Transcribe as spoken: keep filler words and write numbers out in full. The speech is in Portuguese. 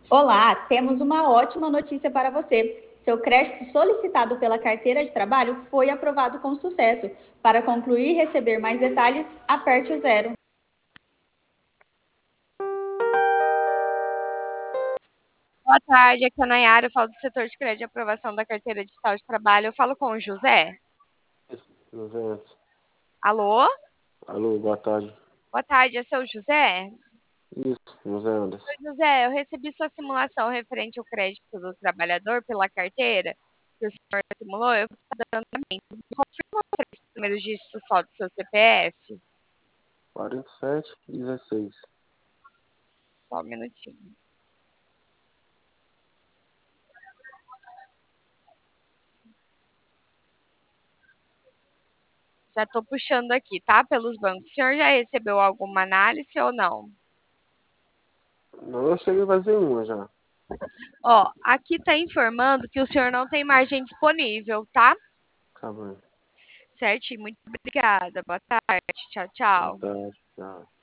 Olá, temos uma ótima notícia para você. Seu crédito solicitado pela carteira de trabalho foi aprovado com sucesso. Para concluir e receber mais detalhes, aperte o zero. Boa tarde, aqui é a Nayara, eu falo do setor de crédito de aprovação da carteira digital de trabalho. Eu falo com o José. José, Alô? alô, boa tarde. Boa tarde, é seu José? Isso, José Anderson. Oi, José, eu recebi sua simulação referente ao crédito do trabalhador pela carteira que o senhor simulou. Eu estou dando também. Confirma os três primeiros dígitos só do seu C P F? quarenta e sete, dezesseis. Só um minutinho. Já estou puxando aqui, tá? Pelos bancos. O senhor já recebeu alguma análise ou não? Não, eu cheguei a fazer uma já. Ó, aqui está informando que o senhor não tem margem disponível, tá? Tá bom. Certinho, muito obrigada. Boa tarde. Tchau, Boa tchau. tarde, tchau.